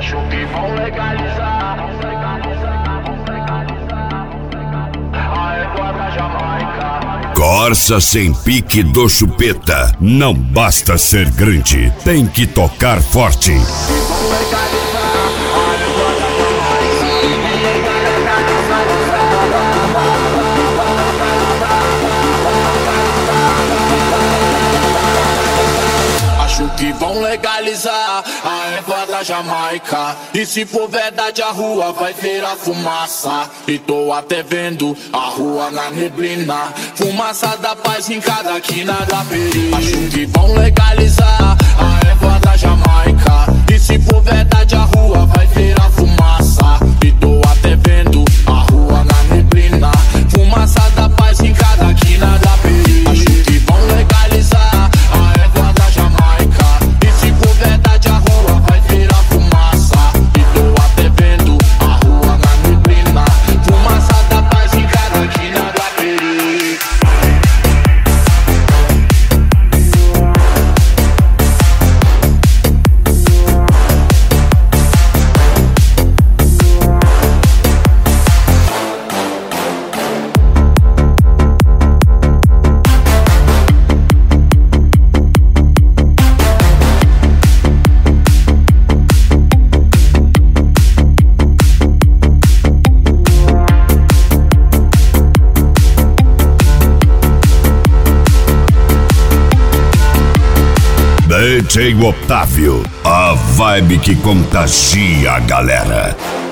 Acho que vão legalizar a égua da Jamaica. Corsa sem pique do Chupeta. Não basta ser grande, tem que tocar forte. Vão legalizar a égua da Jamaica. Acho que vão legalizar a égua da Jamaica. E se for verdade a rua vai virar fumaça. E tô até vendo a rua na neblina. Fumaça da paz em cada quina da perigo. Acho que vão legalizar a égua da Jamaica. E se for verdade a rua vai virar fumaça. E tô até vendo a rua na neblina. Fumaça da paz em cada quina da perigo. Acho que vão legalizar a égua da Jamaica. E se for verdade a rua vai virar fumaça. E tô até vendo a rua na neblina. Fumaça da paz em cada quina da perigo. DJ Otávio, a vibe que contagia a galera.